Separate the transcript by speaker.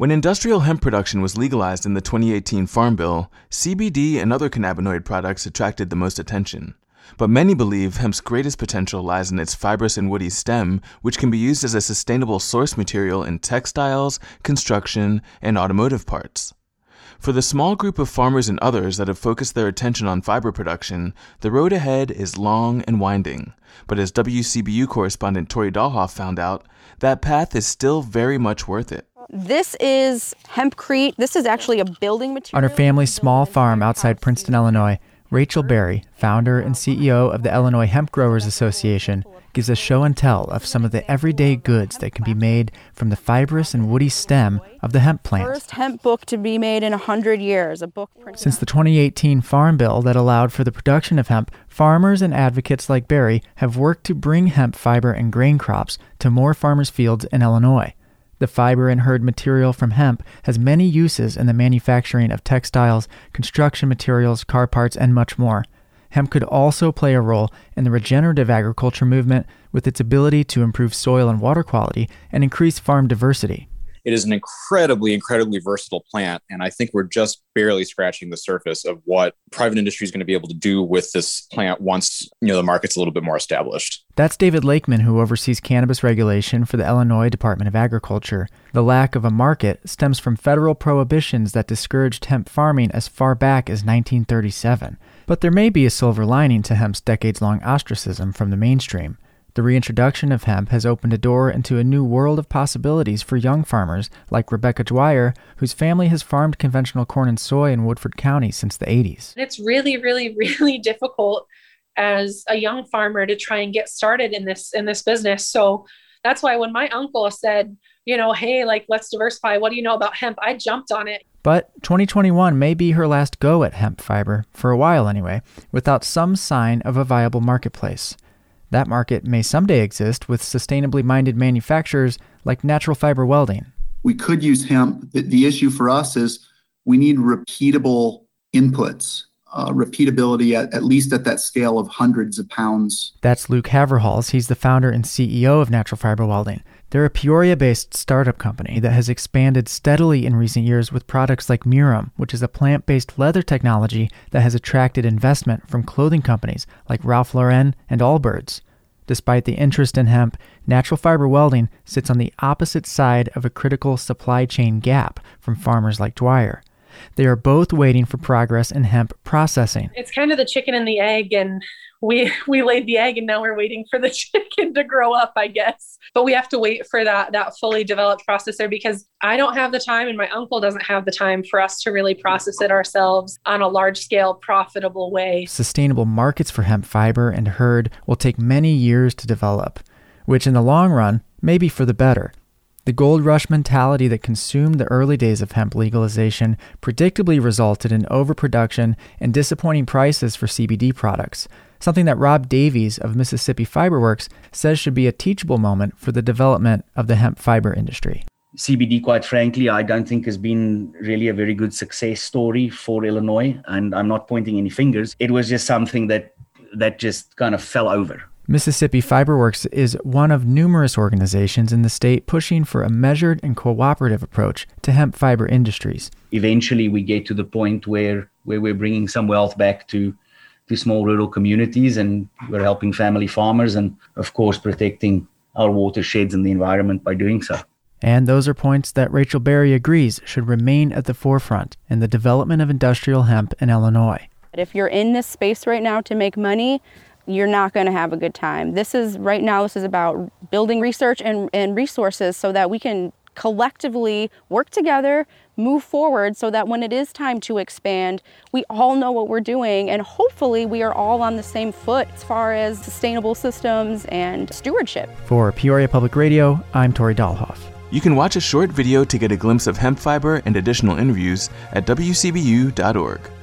Speaker 1: When industrial hemp production was legalized in the 2018 Farm Bill, CBD and other cannabinoid products attracted the most attention. But many believe hemp's greatest potential lies in its fibrous and woody stem, which can be used as a sustainable source material in textiles, construction, and automotive parts. For the small group of farmers and others that have focused their attention on fiber production, the road ahead is long and winding. But as WCBU correspondent Tori Dahlhoff found out, that path is still very much worth it.
Speaker 2: This is hempcrete. This is actually a building material.
Speaker 3: On her family's small farm outside Princeton, Illinois, Rachel Berry, founder and CEO of the Illinois Hemp Growers Association, gives a show and tell of some of the everyday goods that can be made from the fibrous and woody stem of the hemp plant.
Speaker 2: First hemp book to be made in 100 years, a book printed.
Speaker 3: Since the 2018 Farm Bill that allowed for the production of hemp, farmers and advocates like Berry have worked to bring hemp fiber and grain crops to more farmers' fields in Illinois. The fiber and hurd material from hemp has many uses in the manufacturing of textiles, construction materials, car parts, and much more. Hemp could also play a role in the regenerative agriculture movement with its ability to improve soil and water quality and increase farm diversity.
Speaker 4: It is an incredibly versatile plant, and I think we're just barely scratching the surface of what private industry is going to be able to do with this plant once, the market's a little bit more established.
Speaker 3: That's David Lakeman, who oversees cannabis regulation for the Illinois Department of Agriculture. The lack of a market stems from federal prohibitions that discouraged hemp farming as far back as 1937. But there may be a silver lining to hemp's decades-long ostracism from the mainstream. The reintroduction of hemp has opened a door into a new world of possibilities for young farmers like Rebecca Dwyer, whose family has farmed conventional corn and soy in Woodford County since the 80s.
Speaker 5: It's really difficult as a young farmer to try and get started in this business. So that's why when my uncle said, hey, let's diversify, what do you know about hemp? I jumped on it.
Speaker 3: But 2021 may be her last go at hemp fiber, for a while anyway, without some sign of a viable marketplace. That market may someday exist with sustainably minded manufacturers like Natural Fiber Welding.
Speaker 6: We could use hemp. The issue for us is we need repeatable inputs, repeatability at least at that scale of hundreds of pounds.
Speaker 3: That's Luke Haverhals. He's the founder and CEO of Natural Fiber Welding. They're a Peoria-based startup company that has expanded steadily in recent years with products like Mirum, which is a plant-based leather technology that has attracted investment from clothing companies like Ralph Lauren and Allbirds. Despite the interest in hemp, Natural Fiber Welding sits on the opposite side of a critical supply chain gap from farmers like Dwyer. They are both waiting for progress in hemp processing.
Speaker 5: It's kind of the chicken and the egg, and we laid the egg and now we're waiting for the chicken to grow up, I guess. But we have to wait for that fully developed processor because I don't have the time and my uncle doesn't have the time for us to really process it ourselves on a large scale, profitable way.
Speaker 3: Sustainable markets for hemp fiber and hurd will take many years to develop, which in the long run may be for the better. The gold rush mentality that consumed the early days of hemp legalization predictably resulted in overproduction and disappointing prices for CBD products, something that Rob Davies of Mississippi Fiberworks says should be a teachable moment for the development of the hemp fiber industry.
Speaker 7: CBD, quite frankly, I don't think has been really a very good success story for Illinois, and I'm not pointing any fingers. It was just something that just kind of fell over.
Speaker 3: Mississippi Fiberworks is one of numerous organizations in the state pushing for a measured and cooperative approach to hemp fiber industries.
Speaker 7: Eventually, we get to the point where we're bringing some wealth back to small rural communities, and we're helping family farmers and, of course, protecting our watersheds and the environment by doing so.
Speaker 3: And those are points that Rachel Berry agrees should remain at the forefront in the development of industrial hemp in Illinois.
Speaker 2: If you're in this space right now to make money, you're not going to have a good time. This is about building research and resources so that we can collectively work together, move forward so that when it is time to expand, we all know what we're doing, and hopefully we are all on the same foot as far as sustainable systems and stewardship.
Speaker 3: For Peoria Public Radio, I'm Tori Dahlhoff.
Speaker 1: You can watch a short video to get a glimpse of hemp fiber and additional interviews at WCBU.org.